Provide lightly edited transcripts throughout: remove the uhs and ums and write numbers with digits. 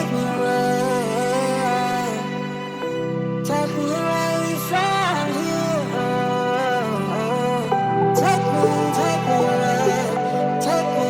take me away. Take me away from here. Take me away. Take me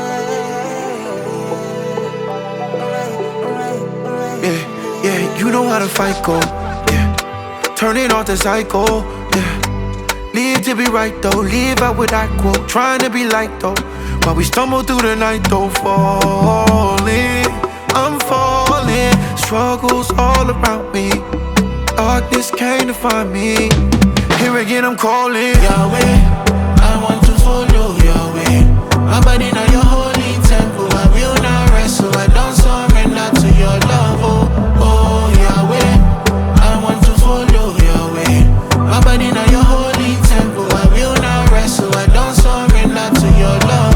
away. Yeah, yeah, you know how the fight go. Yeah, turn it off the psycho. Yeah, leave to be right though. Leave out with that quote. Trying to be light though, while we stumble through the night though. Falling, I'm falling. Struggles all around me. Darkness came to find me. Here again I'm calling Yahweh, I want to follow your way. My body now your holy temple. I will not rest, so I don't surrender to your love. Oh Yahweh, I want to follow your way. My body now your holy temple. I will not rest, so I don't surrender to your love.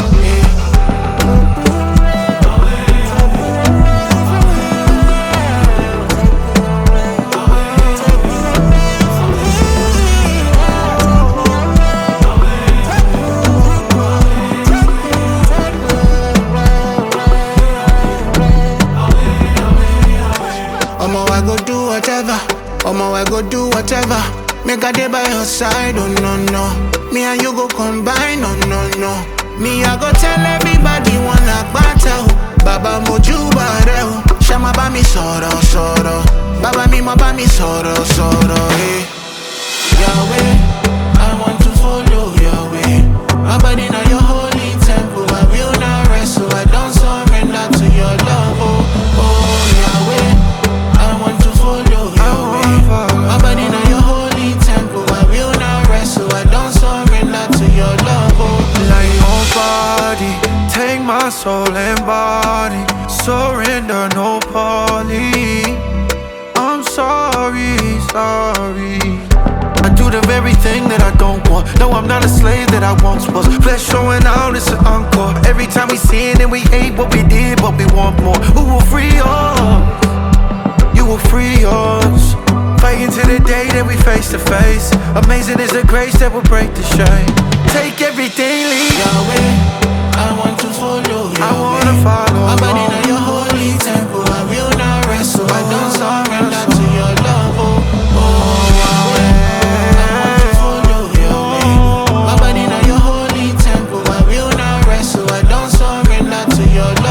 I go do whatever. I go do whatever. Make a day by your side, oh no no. Me and you go combine, oh no no. Me I go tell everybody wanna battle. Baba moju bareo. Shama ba mi soro soro. Baba mi ma ba mi soro soro. Hey. Yahweh, I want to follow your way. My body now your holy temple. I will not rest, so I don't surrender to your love. Oh Yahweh, I want to follow your way. My body now your holy temple. I will not rest, so I don't surrender to your love. like your body. Take my soul and body. Surrender, no poly. I'm sorry, sorry. I do the very thing that I don't want. No, I'm not a slave that I once was. Flesh showing out, it's an encore. Every time we sin and we hate what we did, but we want more. Who will free us? You will free us. Fighting to the day that we face to face. Amazing is the grace that will break the shame. Take everything, leave. Yahweh, I want to follow your I wanna way. follow. My body now your holy temple. I will not rest, so I don't surrender to your love. Yahweh, I want to follow your way. My body now your holy temple. I will not rest, so I don't surrender to your love.